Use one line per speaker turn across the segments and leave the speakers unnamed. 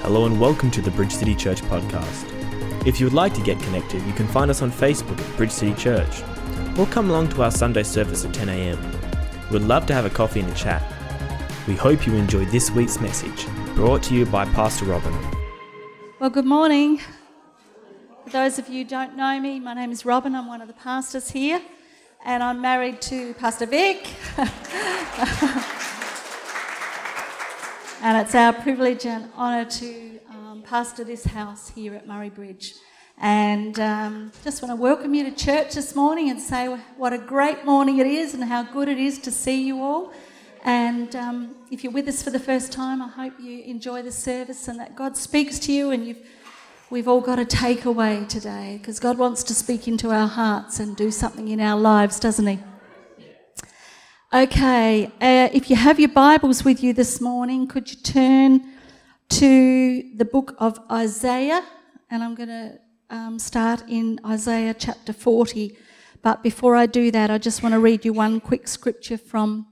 Hello and welcome to the Bridge City Church podcast. If you would like to get connected, you can find us on Facebook at Bridge City Church, or come along to our Sunday service at 10 a.m. We'd love to have a coffee and a chat. We hope you enjoy this week's message, brought to you by Pastor Robin.
Well, good morning. For those of you who don't know me, my name is Robin. I'm one of the pastors here, and I'm married to Pastor Vic. And it's our privilege and honour to pastor this house here at Murray Bridge. And just want to welcome you to church this morning and say what a great morning it is and how good it is to see you all. And if you're with us for the first time, I hope you enjoy the service and that God speaks to you, and we've all got a takeaway today, because God wants to speak into our hearts and do something in our lives, doesn't he? Okay, if you have your Bibles with you this morning, could you turn to the book of Isaiah? And I'm going to start in Isaiah chapter 40. But before I do that, I just want to read you one quick scripture from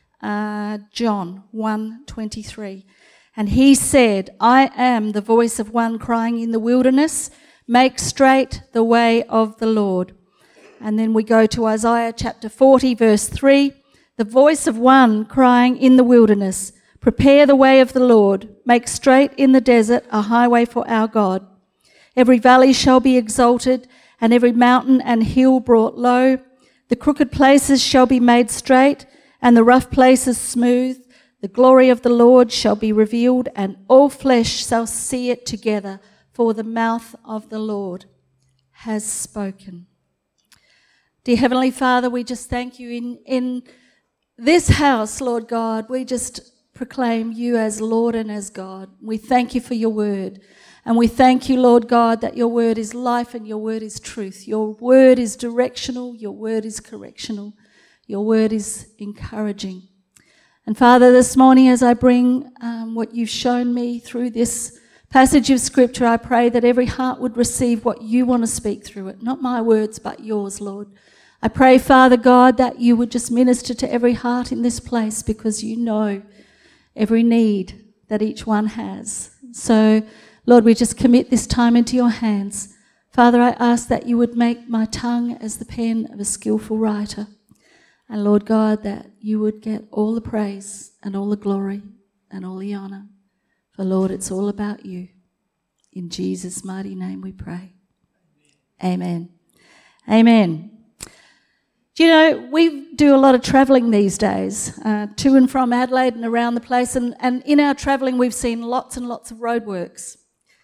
John 1:23. And he said, I am the voice of one crying in the wilderness, make straight the way of the Lord. And then we go to Isaiah chapter 40, verse 3. The voice of one crying in the wilderness, prepare the way of the Lord, make straight in the desert a highway for our God. Every valley shall be exalted, and every mountain and hill brought low. The crooked places shall be made straight, and the rough places smooth. The glory of the Lord shall be revealed, and all flesh shall see it together, for the mouth of the Lord has spoken. Dear Heavenly Father, we just thank you in this house, Lord God. We just proclaim you as Lord and as God. We thank you for your word. And we thank you, Lord God, that your word is life and your word is truth. Your word is directional. Your word is correctional. Your word is encouraging. And Father, this morning as I bring what you've shown me through this passage of Scripture, I pray that every heart would receive what you want to speak through it. Not my words, but yours, Lord. I pray, Father God, that you would just minister to every heart in this place, because you know every need that each one has. So, Lord, we just commit this time into your hands. Father, I ask that you would make my tongue as the pen of a skillful writer. And Lord God, that you would get all the praise and all the glory and all the honour. For Lord, it's all about you. In Jesus' mighty name we pray. Amen. Amen. Do you know, we do a lot of travelling these days, to and from Adelaide and around the place, and in our travelling we've seen lots and lots of roadworks.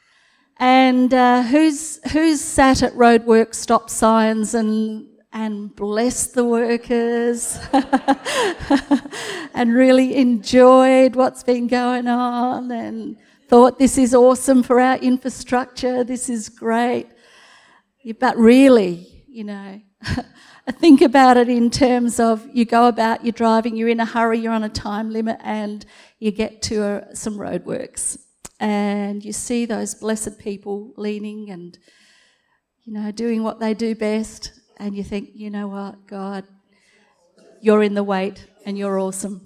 And who's sat at roadwork stop signs and blessed the workers and really enjoyed what's been going on and thought this is awesome for our infrastructure, this is great. But really, you know, I think about it in terms of you go about, you're driving, you're in a hurry, you're on a time limit, and you get to some roadworks and you see those blessed people leaning and, you know, doing what they do best, and you think, you know what, God, you're in the wait and you're awesome.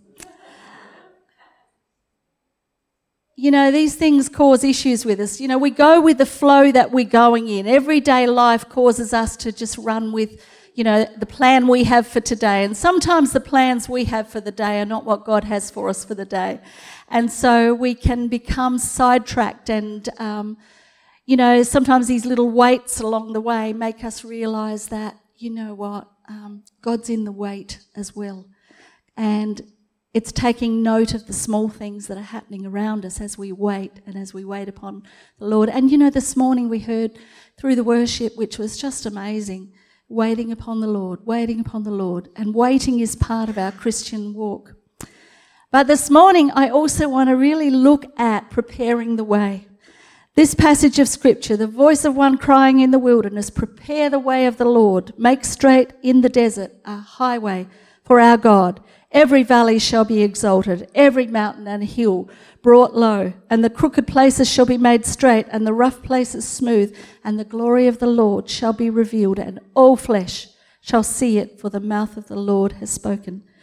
You know, these things cause issues with us. You know, we go with the flow that we're going in. Everyday life causes us to just run with, you know, the plan we have for today. And sometimes the plans we have for the day are not what God has for us for the day. And so we can become sidetracked and, you know, sometimes these little waits along the way make us realise that, you know what, God's in the wait as well. And it's taking note of the small things that are happening around us as we wait and as we wait upon the Lord. And, you know, this morning we heard through the worship, which was just amazing, waiting upon the Lord, waiting upon the Lord. And waiting is part of our Christian walk. But this morning I also want to really look at preparing the way. This passage of Scripture, the voice of one crying in the wilderness, prepare the way of the Lord, make straight in the desert a highway for our God. Every valley shall be exalted, every mountain and hill brought low, and the crooked places shall be made straight, and the rough places smooth, and the glory of the Lord shall be revealed, and all flesh shall see it, for the mouth of the Lord has spoken.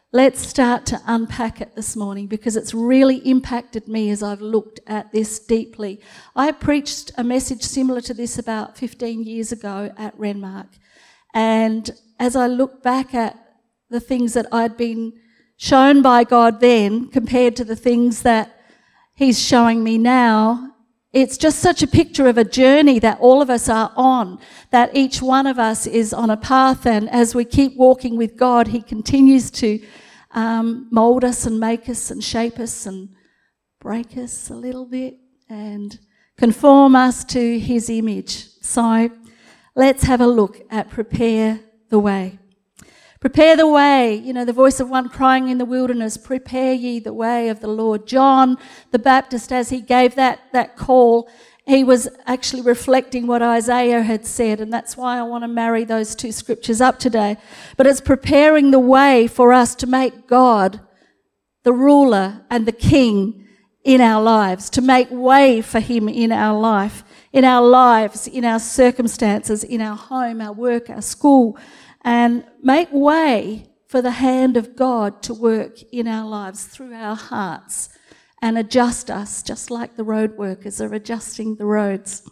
Let's start to unpack it this morning because it's really impacted me as I've looked at this deeply. I preached a message similar to this about 15 years ago at Renmark. And as I look back at the things that I'd been shown by God then compared to the things that He's showing me now, it's just such a picture of a journey that all of us are on, that each one of us is on a path, and as we keep walking with God, He continues to mould us and make us and shape us and break us a little bit and conform us to His image. So let's have a look at Prepare the Way. Prepare the way, the voice of one crying in the wilderness, prepare ye the way of the Lord. John the Baptist, as he gave that call, he was actually reflecting what Isaiah had said, and that's why I want to marry those two scriptures up today. But it's preparing the way for us to make God the ruler and the king in our lives, to make way for Him in our life, in our lives, in our circumstances, in our home, our work, our school, and make way for the hand of God to work in our lives through our hearts and adjust us, just like the road workers are adjusting the roads.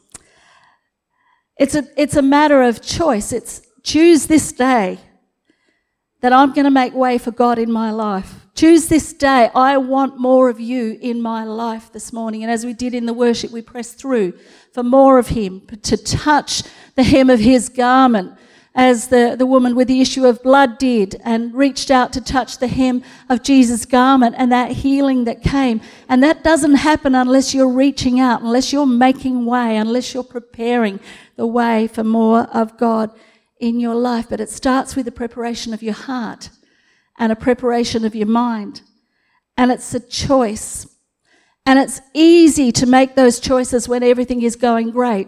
It's a matter of choice. It's choose this day that I'm going to make way for God in my life. Choose this day. I want more of you in my life this morning. And as we did in the worship, we pressed through for more of Him, to touch the hem of His garment, as the woman with the issue of blood did, and reached out to touch the hem of Jesus' garment, and that healing that came. And that doesn't happen unless you're reaching out, unless you're making way, unless you're preparing the way for more of God in your life. But it starts with the preparation of your heart and a preparation of your mind. And it's a choice. And it's easy to make those choices when everything is going great.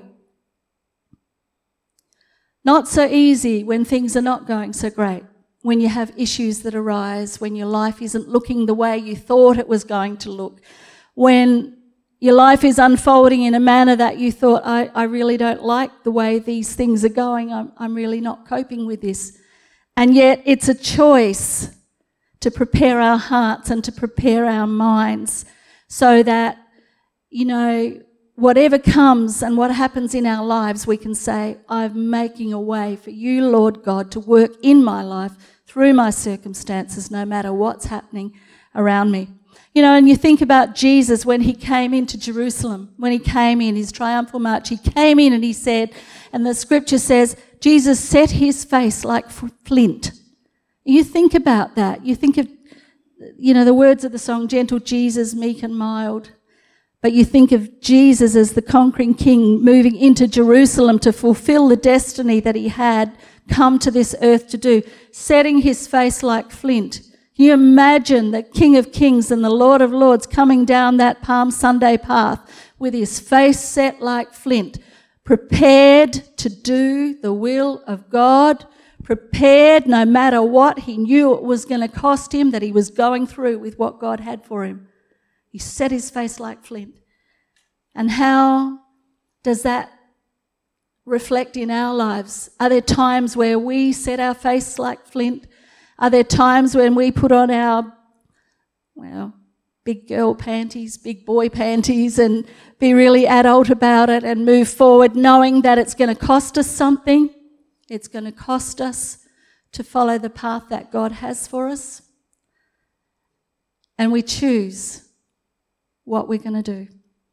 Not so easy when things are not going so great, when you have issues that arise, when your life isn't looking the way you thought it was going to look, when your life is unfolding in a manner that you thought, I really don't like the way these things are going, I'm really not coping with this. And yet it's a choice to prepare our hearts and to prepare our minds so that, whatever comes and what happens in our lives, we can say, I'm making a way for you, Lord God, to work in my life through my circumstances, no matter what's happening around me. And you think about Jesus when He came into Jerusalem, when He came in his triumphal march, He came in and He said, and the scripture says, Jesus set His face like flint. You think about that. You think of, the words of the song, gentle Jesus, meek and mild. But you think of Jesus as the conquering king moving into Jerusalem to fulfill the destiny that He had come to this earth to do, setting His face like flint. Can you imagine the King of Kings and the Lord of Lords coming down that Palm Sunday path with His face set like flint, prepared to do the will of God, prepared no matter what He knew it was going to cost Him, that He was going through with what God had for Him. He set His face like flint. And how does that reflect in our lives? Are there times where we set our face like flint? Are there times when we put on our, big girl panties, big boy panties, and be really adult about it and move forward knowing that it's going to cost us something? It's going to cost us to follow the path that God has for us. And we choose what we're going to do.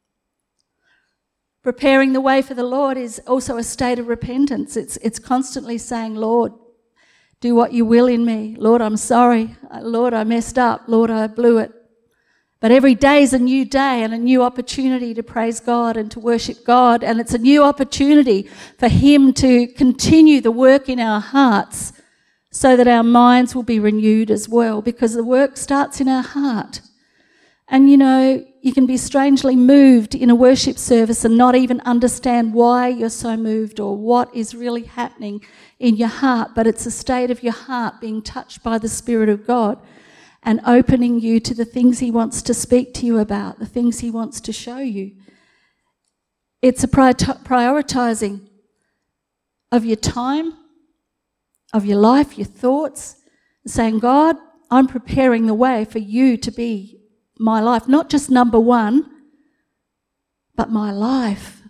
Preparing the way for the Lord is also a state of repentance. It's constantly saying, Lord, do what you will in me. Lord, I'm sorry. Lord, I messed up. Lord, I blew it. But every day is a new day and a new opportunity to praise God and to worship God. And it's a new opportunity for Him to continue the work in our hearts so that our minds will be renewed as well, because the work starts in our heart. And you can be strangely moved in a worship service and not even understand why you're so moved or what is really happening in your heart, but it's a state of your heart being touched by the Spirit of God and opening you to the things He wants to speak to you about, the things He wants to show you. It's a prioritizing of your time, of your life, your thoughts, and saying, God, I'm preparing the way for you to be my life. Not just number one, but my life.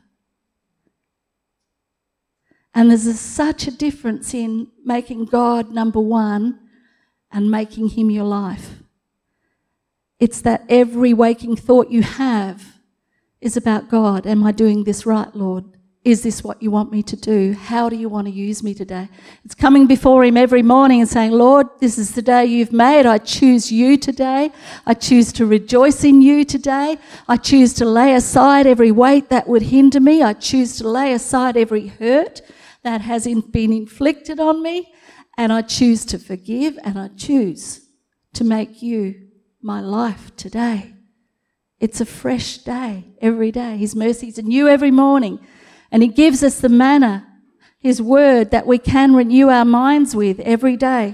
And there's such a difference in making God number one and making him your life. It's that every waking thought you have is about God. Am I doing this right, Lord? Is this what you want me to do? How do you want to use me today? It's coming before him every morning and saying, Lord, this is the day you've made. I choose you today. I choose to rejoice in you today. I choose to lay aside every weight that would hinder me. I choose to lay aside every hurt that has been inflicted on me. And I choose to forgive, and I choose to make you my life today. It's a fresh day every day. His mercies are new every morning. And he gives us the manna, his word, that we can renew our minds with every day.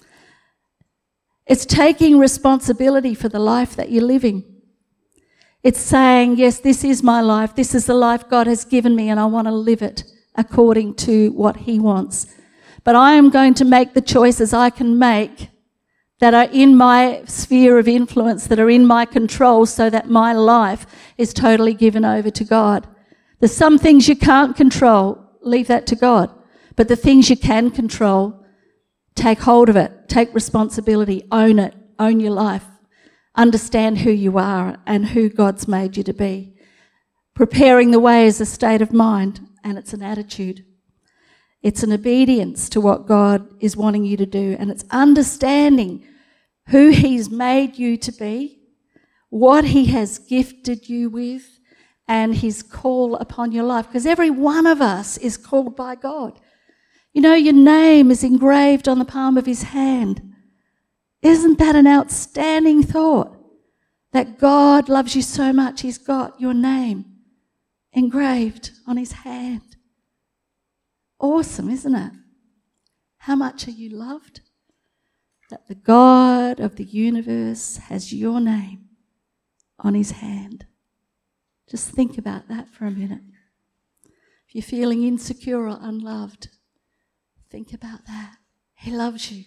It's taking responsibility for the life that you're living. It's saying, yes, this is my life. This is the life God has given me, and I want to live it according to what he wants. But I am going to make the choices I can make that are in my sphere of influence, that are in my control, so that my life is totally given over to God. There's some things you can't control, leave that to God. But the things you can control, take hold of it, take responsibility, own it, own your life. Understand who you are and who God's made you to be. Preparing the way is a state of mind, and it's an attitude. It's an obedience to what God is wanting you to do, and it's understanding who he's made you to be, what he has gifted you with, and his call upon your life. Because every one of us is called by God. You know, your name is engraved on the palm of his hand. Isn't that an outstanding thought? That God loves you so much, he's got your name engraved on his hand. Awesome, isn't it? How much are you loved? That the God of the universe has your name on his hand. Just think about that for a minute. If you're feeling insecure or unloved, think about that. He loves you.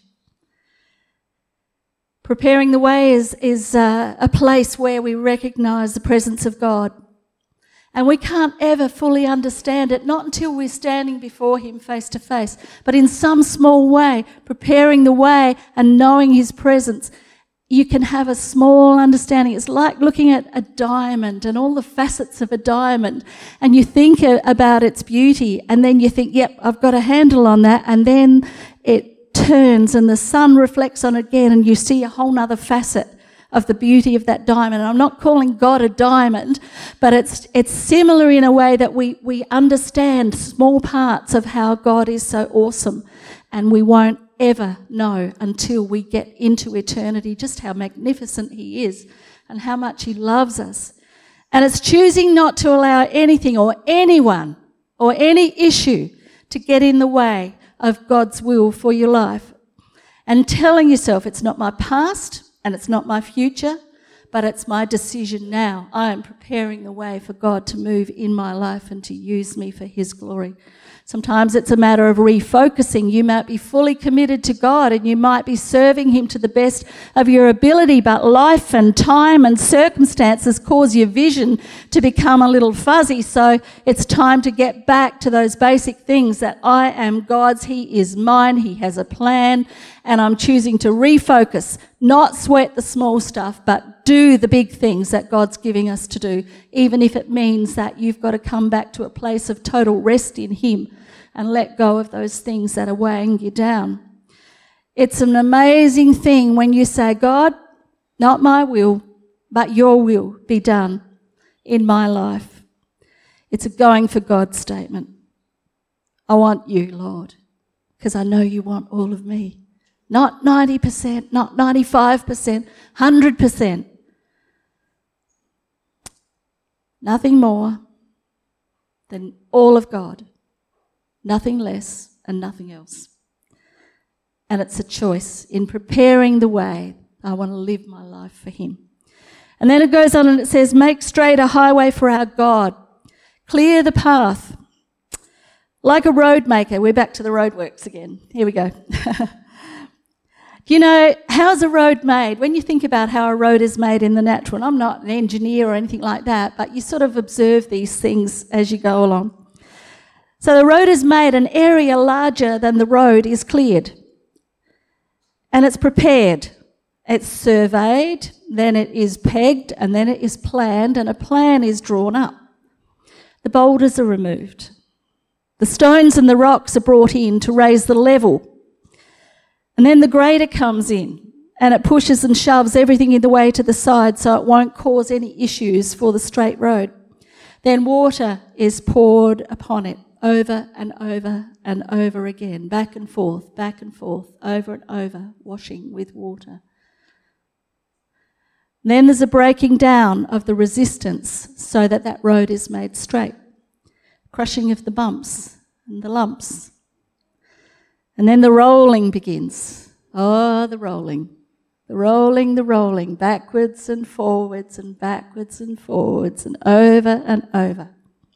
Preparing the way is a place where we recognise the presence of God. And we can't ever fully understand it, not until we're standing before him face to face. But in some small way, preparing the way and knowing his presence, you can have a small understanding. It's like looking at a diamond and all the facets of a diamond, and you think about its beauty, and then you think, yep, I've got a handle on that, and then it turns and the sun reflects on it again, and you see a whole other facet of the beauty of that diamond. And I'm not calling God a diamond, but it's similar in a way that we understand small parts of how God is so awesome, and we won't ever know until we get into eternity just how magnificent he is and how much he loves us. And it's choosing not to allow anything or anyone or any issue to get in the way of God's will for your life, and telling yourself, it's not my past and it's not my future, but it's my decision now. I am preparing the way for God to move in my life and to use me for his glory. Sometimes it's a matter of refocusing. You might be fully committed to God and you might be serving him to the best of your ability, but life and time and circumstances cause your vision to become a little fuzzy. So it's time to get back to those basic things, that I am God's, he is mine, he has a plan, and I'm choosing to refocus, not sweat the small stuff, but do the big things that God's giving us to do, even if it means that you've got to come back to a place of total rest in him and let go of those things that are weighing you down. It's an amazing thing when you say, God, not my will, but your will be done in my life. It's a going for God statement. I want you, Lord, because I know you want all of me. Not 90%, not 95%, 100%. Nothing more than all of God. Nothing less and nothing else. And it's a choice in preparing the way. I want to live my life for him. And then it goes on and it says, make straight a highway for our God. Clear the path. Like a road maker. We're back to the roadworks again. Here we go. You know, how's a road made? When you think about how a road is made in the natural, and I'm not an engineer or anything like that, but you sort of observe these things as you go along. So the road is made, an area larger than the road is cleared. And it's prepared. It's surveyed, then it is pegged, and then it is planned, and a plan is drawn up. The boulders are removed. The stones and the rocks are brought in to raise the level. And then the grader comes in, and it pushes and shoves everything in the way to the side so it won't cause any issues for the straight road. Then water is poured upon it over and over and over again, back and forth, over and over, washing with water. Then there's a breaking down of the resistance so that that road is made straight. Crushing of the bumps and the lumps. And then the rolling begins. Oh, the rolling. The rolling, backwards and forwards and backwards and forwards and over and over.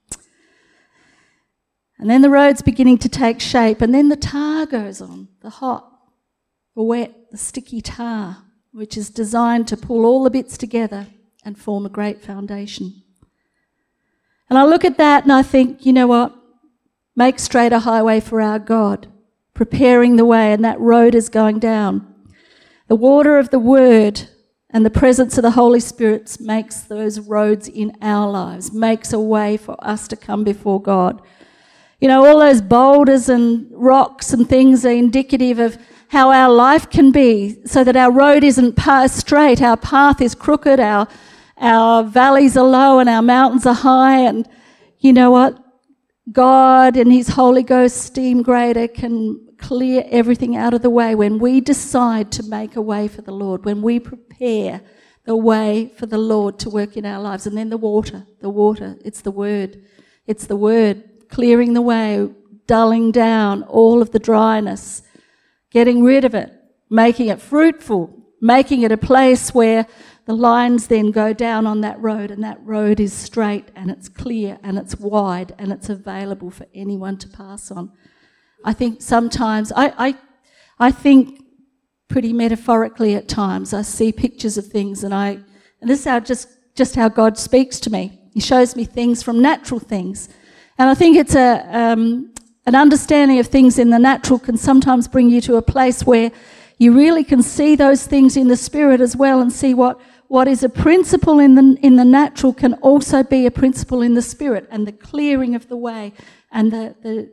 And then the road's beginning to take shape, and then the tar goes on, the hot, the wet, the sticky tar, which is designed to pull all the bits together and form a great foundation. And I look at that and I think, you know what? Make straight a highway for our God, preparing the way, and that road is going down. The water of the Word and the presence of the Holy Spirit makes those roads in our lives, makes a way for us to come before God. You know, all those boulders and rocks and things are indicative of how our life can be, so that our road isn't straight, our path is crooked, our valleys are low and our mountains are high. And you know what? God and His Holy Ghost steam grader can clear everything out of the way when we decide to make a way for the Lord, when we prepare the way for the Lord to work in our lives. And then the water, it's the Word, clearing the way, dulling down all of the dryness, getting rid of it, making it fruitful, making it a place where the lines then go down on that road, and that road is straight and it's clear and it's wide and it's available for anyone to pass on. I think sometimes, I think pretty metaphorically at times, I see pictures of things and this is how just how God speaks to me. He shows me things from natural things. And I think it's an understanding of things in the natural can sometimes bring you to a place where you really can see those things in the spirit as well, and see what is a principle in the natural can also be a principle in the spirit, and the clearing of the way and the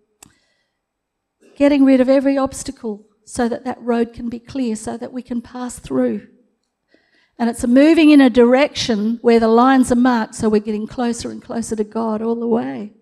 getting rid of every obstacle so that that road can be clear, so that we can pass through. And it's moving in a direction where the lines are marked, so we're getting closer and closer to God all the way.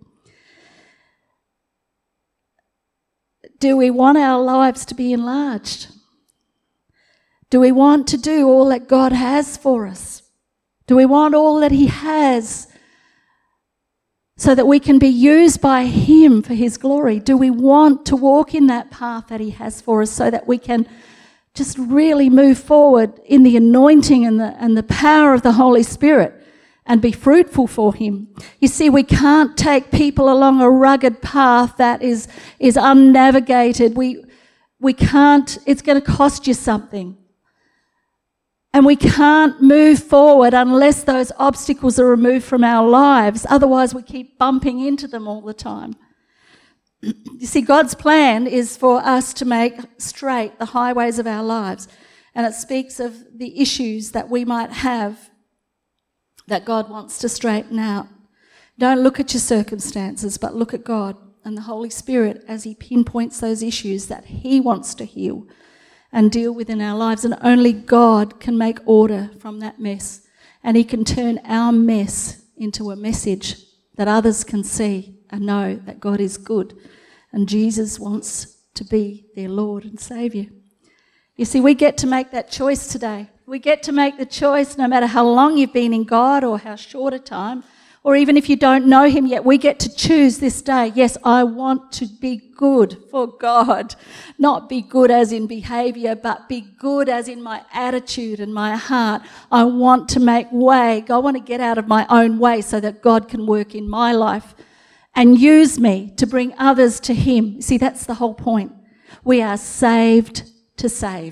Do we want our lives to be enlarged? Do we want to do all that God has for us? Do we want all that He has so that we can be used by Him for His glory? Do we want to walk in that path that He has for us so that we can just really move forward in the anointing and the power of the Holy Spirit and be fruitful for Him? You see, we can't take people along a rugged path that is unnavigated. We can't, it's going to cost you something. And we can't move forward unless those obstacles are removed from our lives. Otherwise, we keep bumping into them all the time. You see, God's plan is for us to make straight the highways of our lives. And it speaks of the issues that we might have that God wants to straighten out. Don't look at your circumstances, but look at God and the Holy Spirit as He pinpoints those issues that He wants to heal and deal with in our lives. And only God can make order from that mess. And He can turn our mess into a message that others can see and know that God is good and Jesus wants to be their Lord and Saviour. You see, we get to make that choice today. We get to make the choice no matter how long you've been in God or how short a time, or even if you don't know Him yet, we get to choose this day. Yes, I want to be good for God. Not be good as in behaviour, but be good as in my attitude and my heart. I want to make way. I want to get out of my own way so that God can work in my life and use me to bring others to Him. See, that's the whole point. We are saved to save.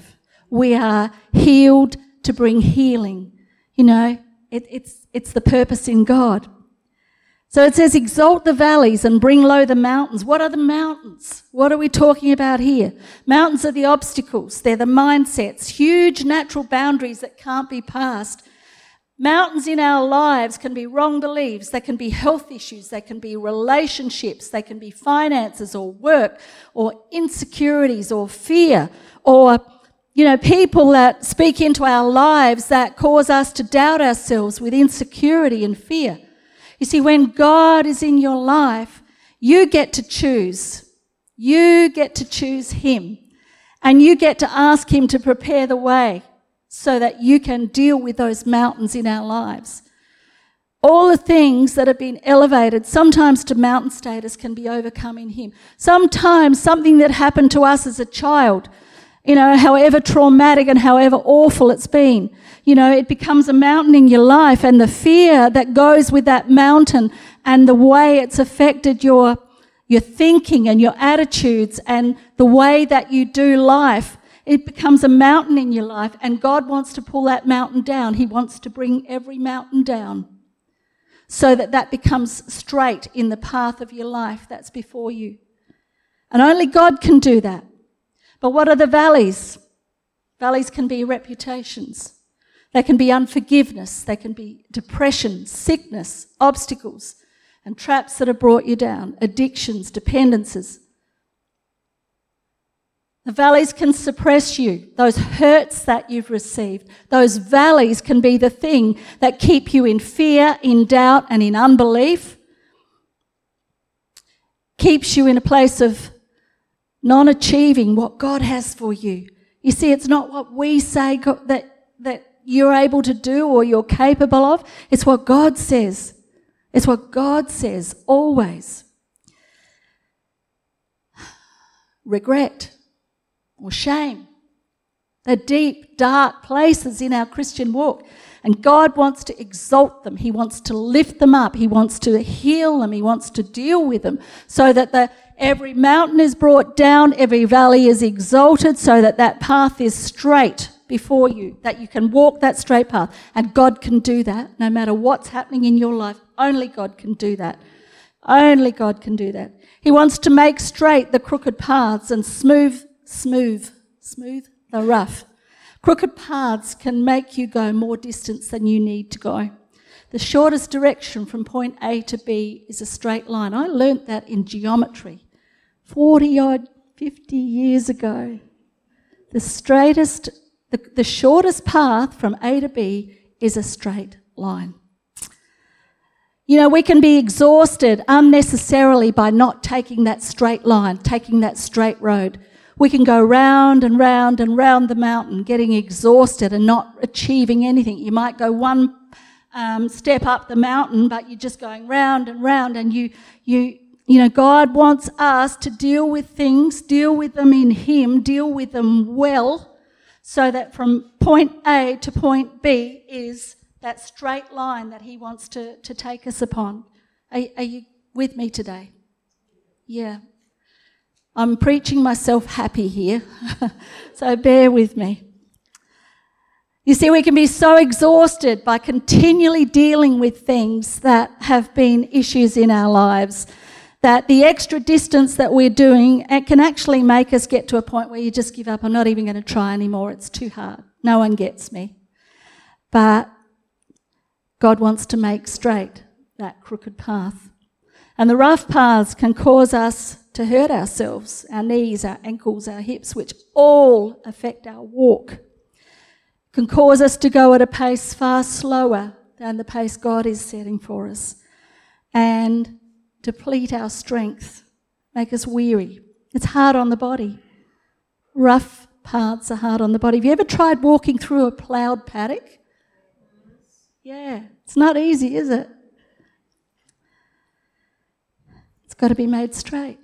We are healed to bring healing. You know, it's the purpose in God. So it says, exalt the valleys and bring low the mountains. What are the mountains? What are we talking about here? Mountains are the obstacles. They're the mindsets, huge natural boundaries that can't be passed. Mountains in our lives can be wrong beliefs, they can be health issues, they can be relationships, they can be finances or work or insecurities or fear or, you know, people that speak into our lives that cause us to doubt ourselves with insecurity and fear. You see, when God is in your life, you get to choose. You get to choose Him. And you get to ask Him to prepare the way so that you can deal with those mountains in our lives. All the things that have been elevated, sometimes to mountain status, can be overcome in Him. Sometimes something that happened to us as a child, you know, however traumatic and however awful it's been, you know, it becomes a mountain in your life, and the fear that goes with that mountain and the way it's affected your thinking and your attitudes and the way that you do life, it becomes a mountain in your life, and God wants to pull that mountain down. He wants to bring every mountain down so that that becomes straight in the path of your life that's before you. And only God can do that. But what are the valleys? Valleys can be reputations. They can be unforgiveness. They can be depression, sickness, obstacles, and traps that have brought you down, addictions, dependencies. The valleys can suppress you, those hurts that you've received. Those valleys can be the thing that keep you in fear, in doubt, and in unbelief. Keeps you in a place of non-achieving what God has for you. You see, it's not what we say that you're able to do or you're capable of. It's what God says. It's what God says, always. Regret or shame. They're deep, dark places in our Christian walk. And God wants to exalt them. He wants to lift them up. He wants to heal them. He wants to deal with them so that every mountain is brought down, every valley is exalted, so that that path is straight before you, that you can walk that straight path. And God can do that no matter what's happening in your life. Only God can do that. Only God can do that. He wants to make straight the crooked paths and smooth the rough. Crooked paths can make you go more distance than you need to go. The shortest direction from point A to B is a straight line. I learnt that in geometry 50 years ago. The shortest path from A to B is a straight line. You know, we can be exhausted unnecessarily by not taking that straight line, taking that straight road. We can go round and round and round the mountain, getting exhausted and not achieving anything. You might go one step up the mountain, but you're just going round and round, and you know, God wants us to deal with things, deal with them in Him, deal with them well, so that from point A to point B is that straight line that He wants to take us upon. Are you with me today? Yeah. I'm preaching myself happy here, so bear with me. You see, we can be so exhausted by continually dealing with things that have been issues in our lives that the extra distance that we're doing, it can actually make us get to a point where you just give up. I'm not even going to try anymore. It's too hard. No one gets me. But God wants to make straight that crooked path. And the rough paths can cause us to hurt ourselves, our knees, our ankles, our hips, which all affect our walk. Can cause us to go at a pace far slower than the pace God is setting for us, and deplete our strength, make us weary. It's hard on the body. Rough paths are hard on the body. Have you ever tried walking through a ploughed paddock? Yeah, it's not easy, is it? It's got to be made straight.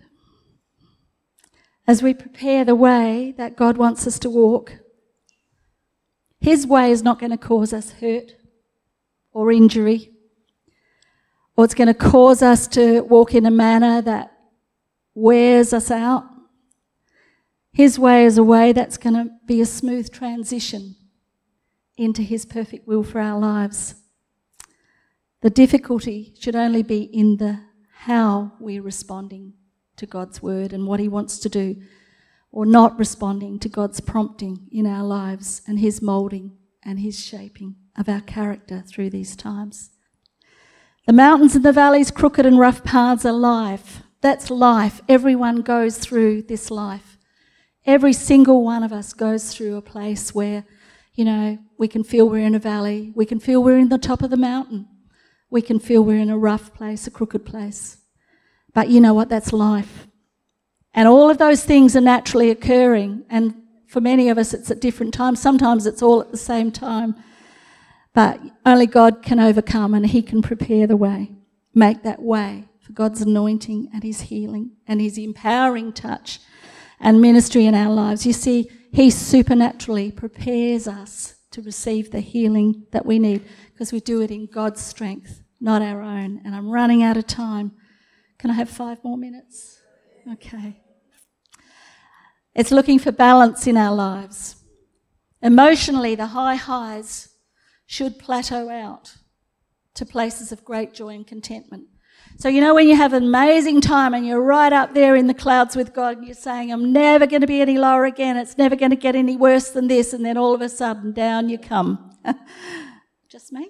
As we prepare the way that God wants us to walk, His way is not going to cause us hurt or injury, or it's going to cause us to walk in a manner that wears us out. His way is a way that's going to be a smooth transition into His perfect will for our lives. The difficulty should only be in the how we're responding to God's word and what He wants to do, or not responding to God's prompting in our lives and His moulding and His shaping of our character through these times. The mountains and the valleys, crooked and rough paths are life. That's life. Everyone goes through this life. Every single one of us goes through a place where, we can feel we're in a valley. We can feel we're in the top of the mountain. We can feel we're in a rough place, a crooked place. But you know what? That's life. And all of those things are naturally occurring. And for many of us, it's at different times. Sometimes it's all at the same time. But only God can overcome, and He can prepare the way, make that way for God's anointing and His healing and His empowering touch and ministry in our lives. You see, He supernaturally prepares us to receive the healing that we need, because we do it in God's strength, not our own. And I'm running out of time. Can I have 5 more minutes? Okay. It's looking for balance in our lives. Emotionally, the high highs should plateau out to places of great joy and contentment. So when you have an amazing time and you're right up there in the clouds with God and you're saying, I'm never going to be any lower again, it's never going to get any worse than this, and then all of a sudden down you come. Just me?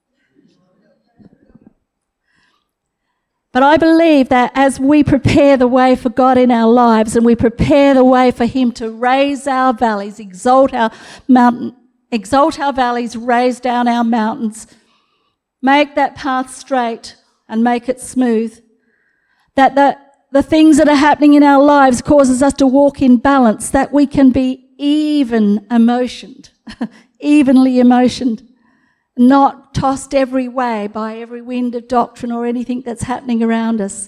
But I believe that as we prepare the way for God in our lives and we prepare the way for Him to raise our valleys, exalt our valleys, raise down our mountains, make that path straight and make it smooth, that the things that are happening in our lives causes us to walk in balance, that we can be evenly emotioned, not tossed every way by every wind of doctrine or anything that's happening around us.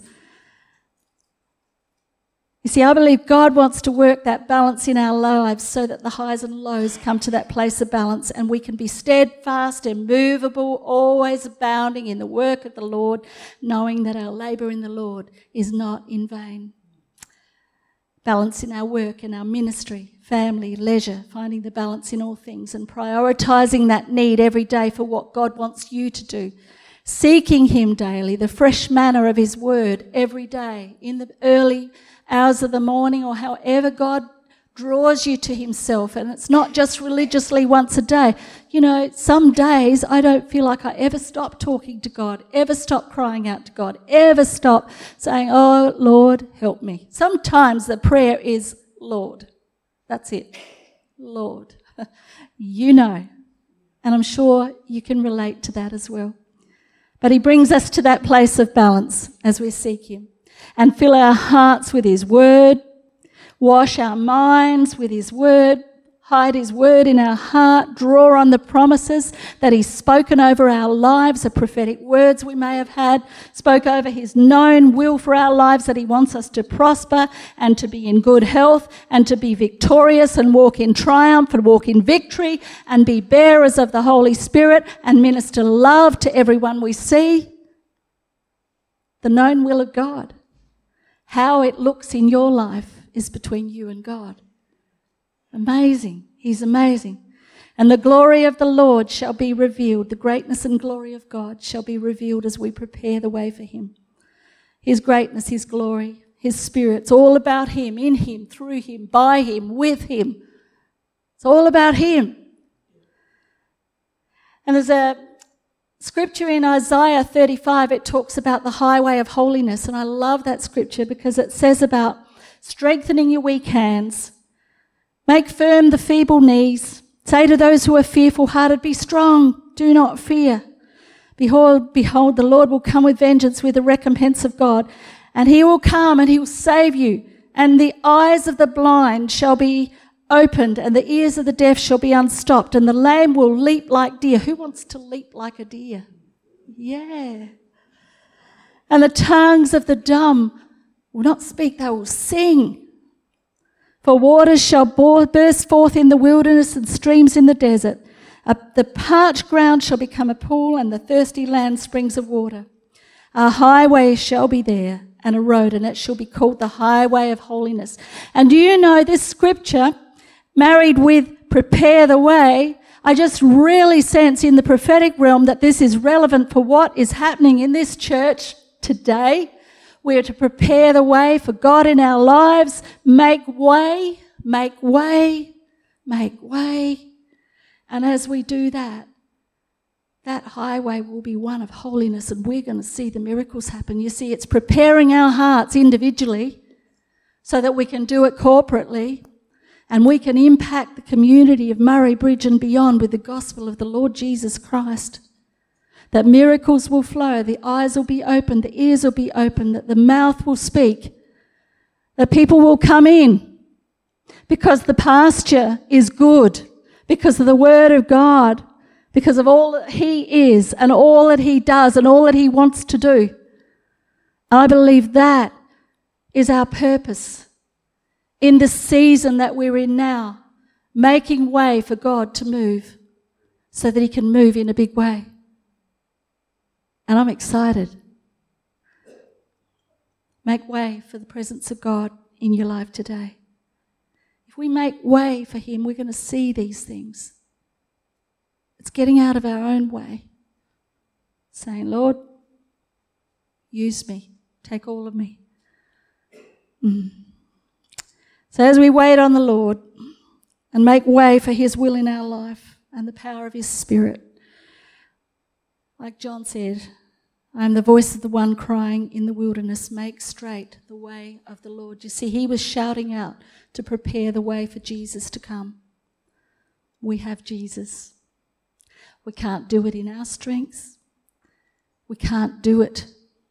You see, I believe God wants to work that balance in our lives so that the highs and lows come to that place of balance, and we can be steadfast, immovable, always abounding in the work of the Lord, knowing that our labour in the Lord is not in vain. Balance in our work, in our ministry, family, leisure, finding the balance in all things and prioritising that need every day for what God wants you to do. Seeking Him daily, the fresh manna of His word every day, in the early hours of the morning, or however God draws you to Himself. And it's not just religiously once a day. Some days I don't feel like I ever stop talking to God, ever stop crying out to God, ever stop saying, oh, Lord, help me. Sometimes the prayer is, Lord. That's it. Lord. And I'm sure you can relate to that as well. But He brings us to that place of balance as we seek Him and fill our hearts with His word, wash our minds with His word, hide His word in our heart, draw on the promises that He's spoken over our lives, the prophetic words we may have had, spoke over His known will for our lives, that He wants us to prosper and to be in good health and to be victorious and walk in triumph and walk in victory and be bearers of the Holy Spirit and minister love to everyone we see. The known will of God. How it looks in your life is between you and God. Amazing. He's amazing. And the glory of the Lord shall be revealed. The greatness and glory of God shall be revealed as we prepare the way for Him. His greatness, His glory, His Spirit. It's all about Him, in Him, through Him, by Him, with Him. It's all about Him. And there's a scripture in Isaiah 35, it talks about the highway of holiness. And I love that scripture because it says about strengthening your weak hands, make firm the feeble knees. Say to those who are fearful-hearted, be strong, do not fear. Behold, the Lord will come with vengeance, with the recompense of God. And He will come and He will save you. And the eyes of the blind shall be opened, and the ears of the deaf shall be unstopped, and the lame will leap like deer. Who wants to leap like a deer? Yeah. And the tongues of the dumb will not speak, they will sing. For waters shall burst forth in the wilderness and streams in the desert. The parched ground shall become a pool, and the thirsty land springs of water. A highway shall be there, and a road, and it shall be called the highway of holiness. And do you know this scripture, married with prepare the way, I just really sense in the prophetic realm that this is relevant for what is happening in this church today. We are to prepare the way for God in our lives, make way, make way, make way. And as we do that, that highway will be one of holiness, and we're going to see the miracles happen. You see, it's preparing our hearts individually so that we can do it corporately, and we can impact the community of Murray Bridge and beyond with the gospel of the Lord Jesus Christ. That miracles will flow, the eyes will be opened, the ears will be opened, that the mouth will speak, that people will come in because the pasture is good, because of the word of God, because of all that he is and all that he does and all that he wants to do. I believe that is our purpose in the season that we're in now, making way for God to move so that he can move in a big way. And I'm excited. Make way for the presence of God in your life today. If we make way for him, we're going to see these things. It's getting out of our own way, saying, Lord, use me, take all of me. So as we wait on the Lord and make way for his will in our life and the power of his Spirit, like John said, I am the voice of the one crying in the wilderness, make straight the way of the Lord. You see, he was shouting out to prepare the way for Jesus to come. We have Jesus. We can't do it in our strength. We can't do it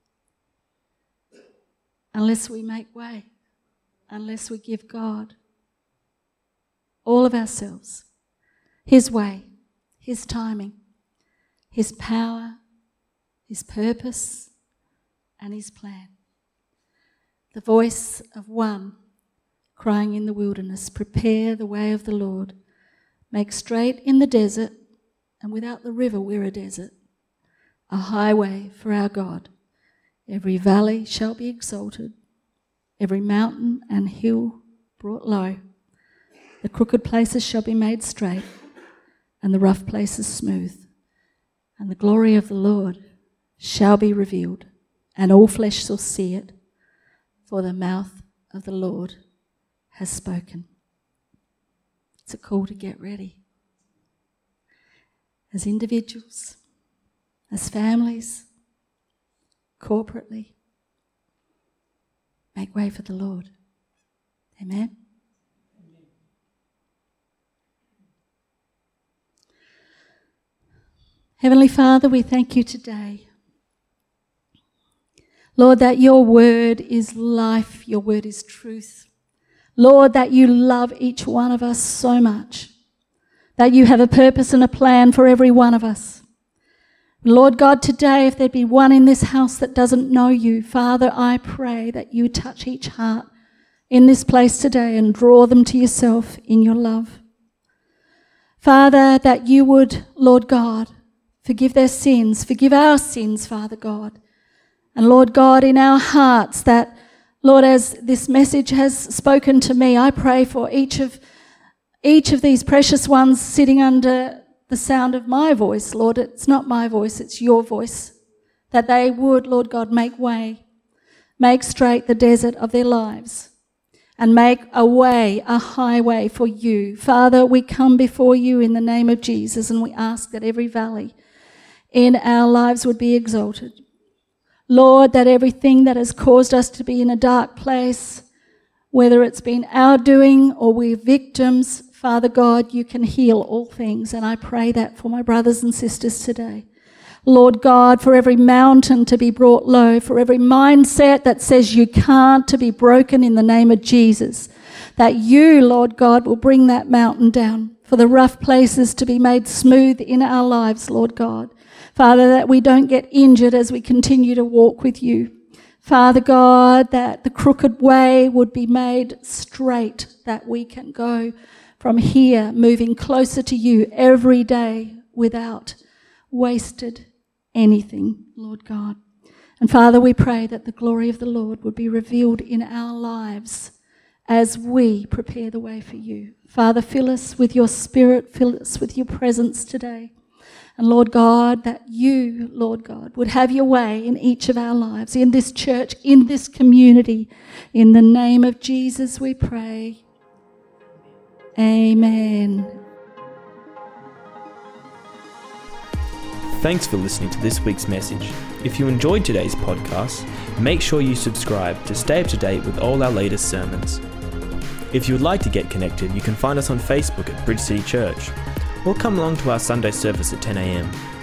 unless we make way, unless we give God all of ourselves, his way, his timing, his power, his purpose, and his plan. The voice of one crying in the wilderness, prepare the way of the Lord, make straight in the desert, and without the river we're a desert, a highway for our God. Every valley shall be exalted, every mountain and hill brought low. The crooked places shall be made straight, and the rough places smooth. And the glory of the Lord shall be revealed, and all flesh shall see it, for the mouth of the Lord has spoken. It's a call to get ready. As individuals, as families, corporately, make way for the Lord. Amen. Heavenly Father, we thank you today. Lord, that your word is life, your word is truth. Lord, that you love each one of us so much, that you have a purpose and a plan for every one of us. Lord God, today, if there be one in this house that doesn't know you, Father, I pray that you touch each heart in this place today and draw them to yourself in your love. Father, that you would, Lord God, forgive their sins, forgive our sins, Father God. And Lord God, in our hearts that, Lord, as this message has spoken to me, I pray for each of these precious ones sitting under the sound of my voice, Lord. It's not my voice, it's your voice. That they would, Lord God, make way, make straight the desert of their lives, and make a way, a highway for you. Father, we come before you in the name of Jesus, and we ask that every valley in our lives would be exalted. Lord, that everything that has caused us to be in a dark place, whether it's been our doing or we're victims, Father God, you can heal all things. And I pray that for my brothers and sisters today. Lord God, for every mountain to be brought low, for every mindset that says you can't, to be broken in the name of Jesus. That you, Lord God, will bring that mountain down, for the rough places to be made smooth in our lives, Lord God. Father, that we don't get injured as we continue to walk with you. Father God, that the crooked way would be made straight, that we can go from here moving closer to you every day without wasted anything, Lord God. And Father, we pray that the glory of the Lord would be revealed in our lives as we prepare the way for you. Father, fill us with your Spirit, fill us with your presence today. And Lord God, that you, Lord God, would have your way in each of our lives, in this church, in this community. In the name of Jesus we pray. Amen.
Thanks for listening to this week's message. If you enjoyed today's podcast, make sure you subscribe to stay up to date with all our latest sermons. If you would like to get connected, you can find us on Facebook at Bridge City Church, or come along to our Sunday service at 10 a.m.